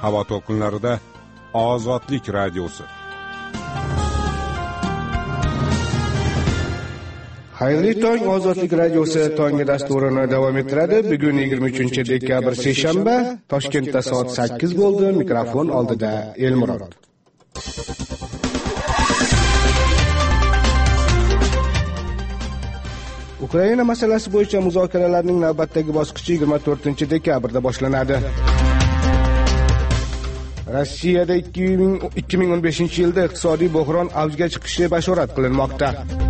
havo to'lqinlarida Ozodlik radiosi. Xayrli tong, Ozodlik radiosi tongi dasturini davom ettiradi. Bugun 23-dekabr seshanba, Toshkentda soat 8 bo'ldi. Mikrofon oldida Elmurod. Ukraina masalasi bo'yicha muzokaralarning navbatdagi bosqichi 24-dekabrda boshlanadi. Rossiyada 2015-yilda iqtisodiy bo'hron avjga chiqishi bashorat qilinmoqda.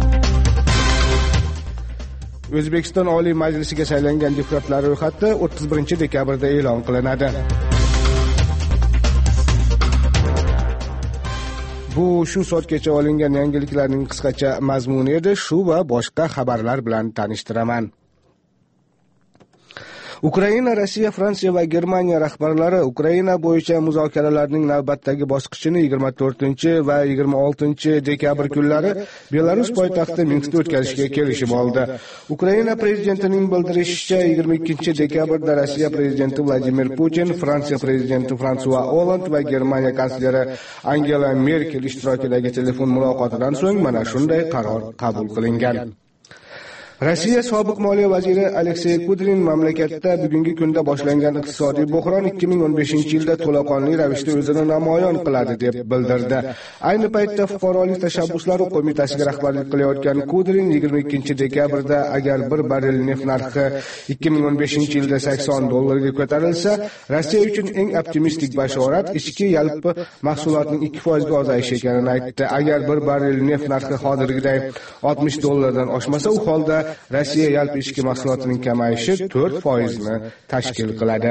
O'zbekiston Oliy Majlisiga saylangan deputatlar ro'yxati 31-dekabrda e'lon qilinadi. Bu shu soatgacha olingan yangiliklarning qisqacha mazmuni edi. Shu va boshqa xabarlar bilan tanishtiraman. Ukraina, Rossiya, Fransiya va Germaniya rahbarlari Ukraina bo'yicha muzokaralarning navbatdagi bosqichini 24 va 26 dekabr kunlari Belarus poytaxti Minskda o'tkazishga kelishib oldi. Ukraina prezidentining bildirishicha, 22 dekabrda Rossiya prezidenti Vladimir Putin, Fransiya prezidenti François Hollande va Germaniya kansleri Angela Merkel ishtirokidagi telefon muloqotidan so'ng mana shunday qaror qabul qilingan. Rossiya sobiq moliya vaziri Aleksey Kudrin mamlakatda bugungi kunda boshlangan iqtisodiy bo'hron 2015-yilda to'laqonli ravishda o'zini namoyon qiladi deb bildirdi. Ayni paytda fuqarolik tashabbuslari qo'mitasiga rahbarlik qilayotgan Kudrin 22 dekabrda agar bir barrel neft narxi 2015-yilda $80 ga ko'tarilsa, Rossiya uchun eng optimistik bashorat ichki yalpi mahsulotning 2% ga ozayishi ekanini aytdi. Agar bir barrel neft narxi hozirgiday $60 dan oshmasa, u holda Rossiya yalpi ichki mahsulotining kamayishi 4% ni tashkil qiladi.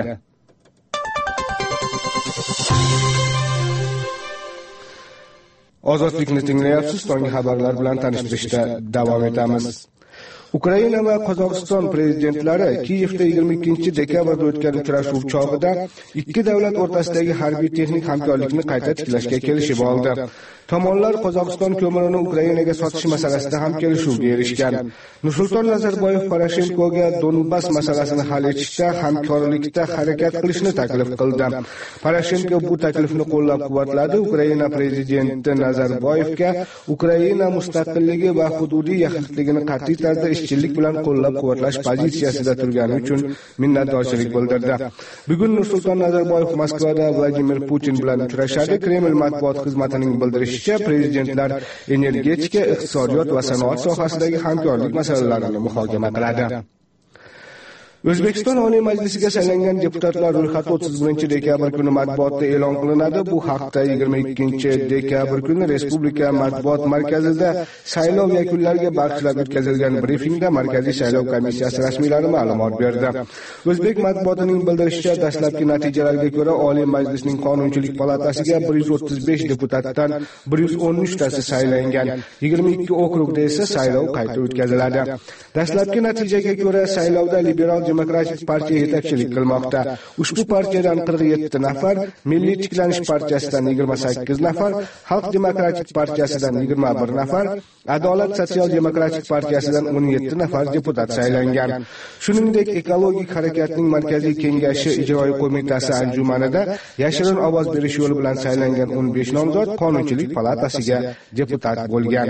Ozodlikni tinglayapsiz. So'nggi xabarlar bilan tanishtirishda davom etamiz. Ukraina va Qozog'iston prezidentlari Kiyevda 22 dekabrda o'tgan uchrashuv chog'ida ikki davlat o'rtasidagi harbiy texnik hamkorlikni qayta tiklashga kelishib oldi. Tomonlar Qozog'iston ko'mirini Ukrainaga sotish masalasida ham kelishuvga erishgan. Nursulton Nazarboyev Poroshenkoga Donbass masalasini hal etishda hamkorlikda harakat qilishni taklif qildi. Poroshenko bu taklifni qo'llab-quvvatladi. Ukraina prezidenti Nazarboyevga Ukraina mustaqilligi va hududiy yaxlitligini qat'iy tarzda ishchilik bilan qo'llab-quvvatlash pozitsiyasida turgani uchun minnatdorchilik bildirdi. Bugun Nursulton Nazarboyev Moskvada Vladimir Putin bilan uchrashadi. Kreml matbuot xizmatining bildirishicha, prezidentlar energetika, iqtisodiyot va sanoat sohasidagi hamkorlik masalalarini muhokama qiladi. O'zbekiston Oliy Majlisiga saylangan deputatlar ro'yxati 31 dekabr kuni matbuotda e'lon qilinadi. Bu haqda 22 dekabr kuni Respublika matbuot markazida saylov yakunlariga bag'ishlab o'tkazilgan brifingda Markaziy saylov komissiyasi rasmiylari ma'lumot berdi. O'zbek matbuotining bildirishicha, dastlabki natijalarga ko'ra Oliy Majlisning Qonunchilik palatasiga 135 deputatdan 113 tasi saylangan. 22 okrugda esa saylov qayta o'tkaziladi. Dastlabki natijaga ko'ra saylovda Liberal Demokratik partiya yetakchilik qilmoqda. Ushbu partiyadan 47 nafar, Milliy tiklanish partiyasidan 28 nafar, Xalq demokratik partiyasidan 21 nafar, Adolat sotsial demokratik partiyasidan 17 nafar deputat saylangan. Shuningdek, Ekologik harakatning markaziy kengashi ijroiy qo'mitasi anjumanida yashirin ovoz berish yo'li bilan saylangan 15 nomzod Qonunchilik palatasiga deputat bo'lgan.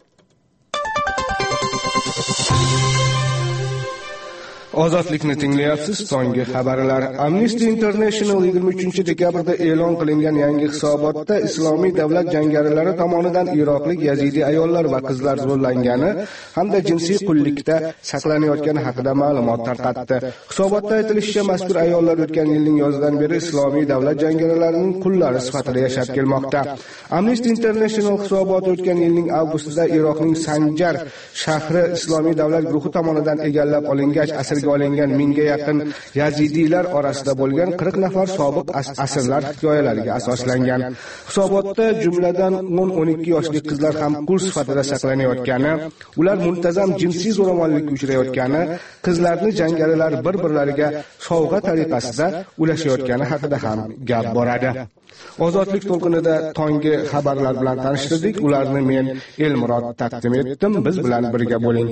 Ozodlikni tinglayapsiz. So'nggi xabarlar. Amnesty International 23 dekabrda e'lon qilingan yangi hisobotda Islomiy davlat jangarilari tomonidan iroqlik yazidi ayollar va qizlar zo'rlangani hamda jinsiy qullikda saqlanayotgani haqida ma'lumot tarqatdi. Hisobotda aytilishicha, mazkur ayollar o'tgan yilning yozidan beri Islomiy davlat jangarilarining qullari sifatida yashab kelmoqda. Amnesty International hisoboti o'tgan yilning avgustida Iroqning Sanjar shahri Islomiy davlat guruhi tomonidan egallab olingach, asirga olingan 1000 ga yaqin yazidiylar orasida bo'lgan 40 nafar sobiq asirlar hikoyalariga asoslangan. Hisobotda jumladan 10-12 yoshli qizlar ham qul sifatida saqlanayotgani, ular muntazam jinsiy zo'ravonlikka uchrayotgani, qizlarni jangarilar bir-birlariga sovg'a tariqasida ulashayotgani haqida ham gap boradi. Ozodlik to'lqinida tongi xabarlar bilan tanishtirdik. Ularni men Elmurod taqdim etdim. Biz bilan birga bo'ling.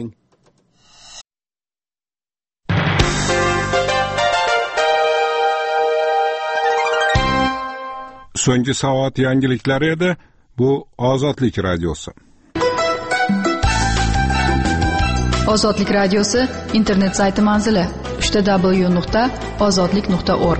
so'nggi soat yangiliklari edi. Bu Ozodlik radiosi. Ozodlik radiosi internet sayti manzili www.ozodlik.org.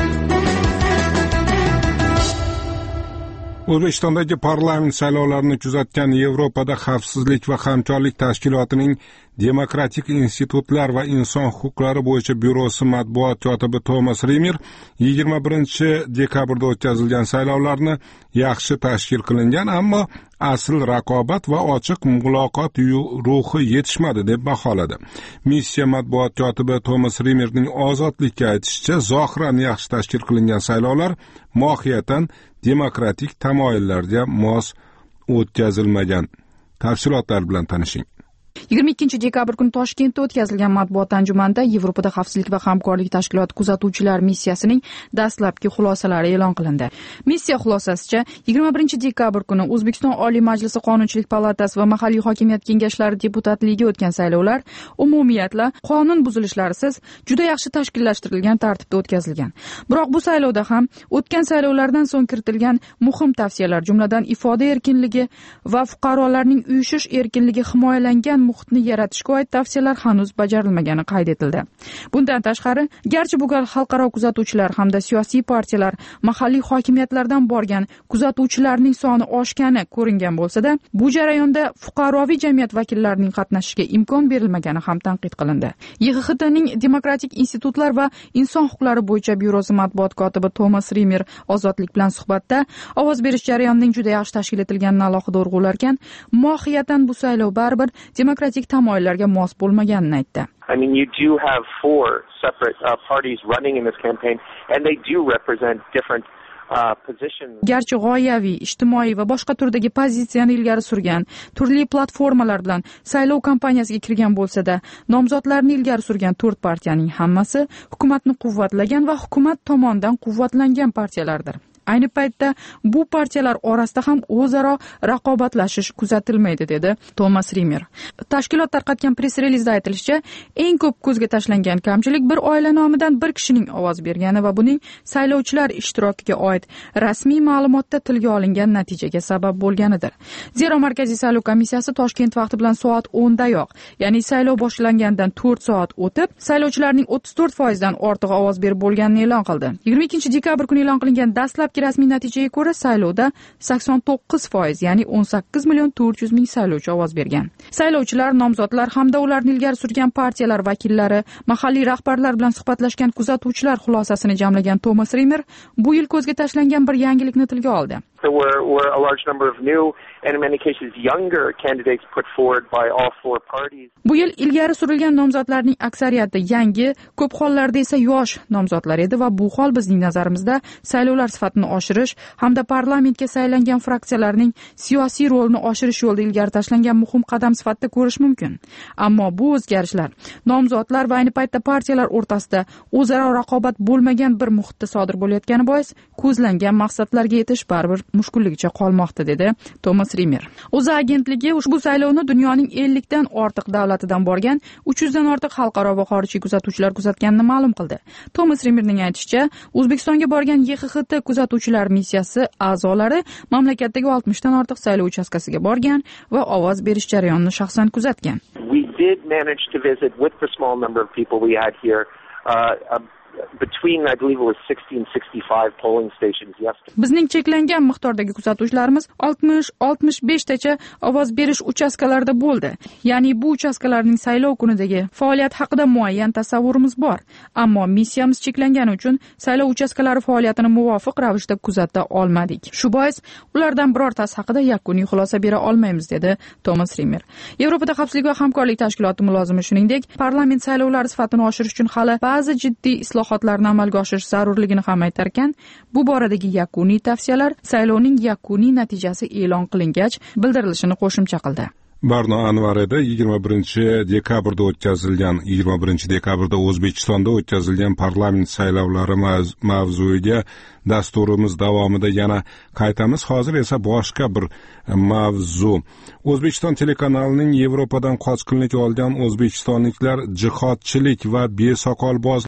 O'zbekistondagi parlament saylovlarini kuzatgan Yevropada xavfsizlik va hamkorlik tashkilotining Demokratik institutlar va inson huquqlari bo'yicha byurosi matbuot kotibi Tomas Rimer 21-dekabrda o'tkazilgan saylovlarni yaxshi tashkil qilingan, ammo asl raqobat va ochiq muloqot ruhi yetishmadi deb baholadi. Missiya matbuot kotibi Tomas Rimerning Ozodlikka aytishicha, zohiran yaxshi tashkil qilingan saylovlar mohiyatan demokratik tamoyillarga mos o'tkazilmagan. Tafsilotlar bilan tanishing. 22 dekabr kuni Toshkentda o'tkazilgan matbuot anjumanida Yevropada xavfsizlik va hamkorlik tashkiloti kuzatuvchilar missiyasining dastlabki xulosalari e'lon qilindi. Missiya xulosasicha 21 dekabr kuni O'zbekiston Oliy Majlisi Qonunchilik palatasi va mahalliy hokimiyat kengashlari deputatligiga o'tgan saylovlar umumiyatla qonun buzilishlarisiz juda yaxshi tashkillashtirilgan tartibda o'tkazilgan. Biroq bu saylovda ham o'tgan saylovlardan so'ng kiritilgan muhim tavsiyalar, jumladan ifoda erkinligi va fuqarolarning uyushish erkinligi himoyalangan muhitni yaratishga oid tavsiyalar hanuz bajarilmagani qayd etildi. Bundan tashqari, garchi bu gal xalqaro kuzatuvchilar hamda siyosiy partiyalar mahalliy hokimiyatlardan borgan kuzatuvchilarning soni oshgani ko'ringan bo'lsa-da, bu jarayonda fuqaroviy jamiyat vakillarining qatnashishiga imkon berilmagani ham tanqid qilindi. YXHTning Demokratik institutlar va inson huquqlari bo'yicha byurosi matbuot kotibi Tomas Rimer Ozodlik bilan suhbatda ovoz berish jarayonining juda yaxshi tashkil etilganini alohida urg'ularkan, mohiyatan bu saylov baribir demokratik tamoyillarga mos bo'lmaganini aytdi. I mean, you do have 4 separate parties running in this campaign, and they do represent different positions. Garchi g'oyaviy, ijtimoiy va boshqa turdagi pozitsiyani ilgari surgan, turli platformalar bilan saylov kampaniyasiga kirgan bo'lsa-da, nomzodlarni ilgari surgan 4 partiyaning hammasi hukumatni quvvatlagan va hukumat tomonidan quvvatlangan partiyalardir. Ayni paytda bu partiyalar orasida ham o'zaro raqobatlashish kuzatilmaydi, dedi Tomas Rimer. Tashkilot tarqatgan press-relizda aytilishicha, eng ko'p ko'zga tashlangan kamchilik bir oila nomidan bir kishining ovoz bergani va buning saylovchilar ishtirokiga oid rasmiy ma'lumotda tilga olingan natijaga sabab bo'lganidir. Zero Markaziy saylov komissiyasi Toshkent vaqti bilan soat 10 dayoq, ya'ni saylov boshlangandan 4 soat o'tib, saylovchilarning 34% dan ortiq ovoz berib bo'lganini e'lon qildi. 22 dekabr kuni e'lon qilingan dastlab rasmiy natijaga ko'ra saylovda 89%, ya'ni 18,400,000 saylovchi ovoz bergan. Saylovchilar, nomzodlar hamda ularni ilgari surgan partiyalar vakillari, mahalliy rahbarlar bilan suhbatlashgan kuzatuvchilar xulosasini jamlagan Tomas Rimer bu yil ko'zga tashlangan bir yangilikni tilga oldi. There were a large number of new and in many cases younger candidates put forward by all 4 parties. Bu yil ilgari surilgan nomzodlarning aksariyati yangi, ko'p hollarda esa yosh nomzodlar edi va bu hol bizning nazarimizda saylovlar sifatini oshirish hamda parlamentga saylangan fraksiyalarning siyosiy rolini oshirish yo'lida ilgari tashlangan muhim qadam sifatida ko'rish mumkin. Ammo bu o'zgarishlar nomzodlar va ayni paytda partiyalar o'rtasida o'zaro raqobat bo'lmagan bir muhitda sodir bo'layotgani bois ko'zlangan maqsadlarga yetish baribir mushkulligicha qolmoqda, dedi Tomas Rimer. O'zA agentligi ushbu saylovni dunyoning 50 dan ortiq davlatidan borgan 300 dan ortiq xalqaro va xorijiy kuzatuvchilar kuzatganini ma'lum qildi. Tomas Rimerning aytishicha, O'zbekistonga borgan YXHT kuzatuvchilar missiyasi a'zolari mamlakatdagi 60 dan ortiq saylov uchastkasiga borgan va ovoz berish jarayonini shaxsan kuzatgan. We did manage to visit with the small number of people we had here between, I believe it was 60 and 65 polling stations yesterday. Bizning cheklangan miqdordagi kuzatuvchilarimiz 60-65 tacha ovoz berish uchastkalarida bo'ldi. Ya'ni bu uchastkalarning saylov kunidagi faoliyat haqida muayyan tasavvurimiz bor. Ammo missiyamiz cheklangani uchun saylov uchastkalari faoliyatini muvofiq ravishda kuzata olmadik. Shu bois ulardan birortasi haqida yakuniy xulosa bera olmaymiz, dedi Tomas Rimer. Yevropada xavfsizlik va hamkorlik tashkiloti mulozimi shuningdek, parlament saylovlari sifatini oshirish uchun hali ba'zi jiddiy islohotlarni amalga oshirish zarurligini ham aytar ekan, bu boradagi yakuniy tavsiyalar saylovning yakuniy natijasi e'lon qilingach bildirilishini qo'shimcha qildi. Barno Anvar edi. 21 dekabrda O'zbekistonda o'tkazilgan parlament saylovlari mavzuiga dasturimiz davomida yana qaytamiz. Hozir esa boshqa bir mavzu. O'zbekiston telekanalining Yevropadan qochqinlik olgan o'zbekistonliklar jihodchilik va besoqolboz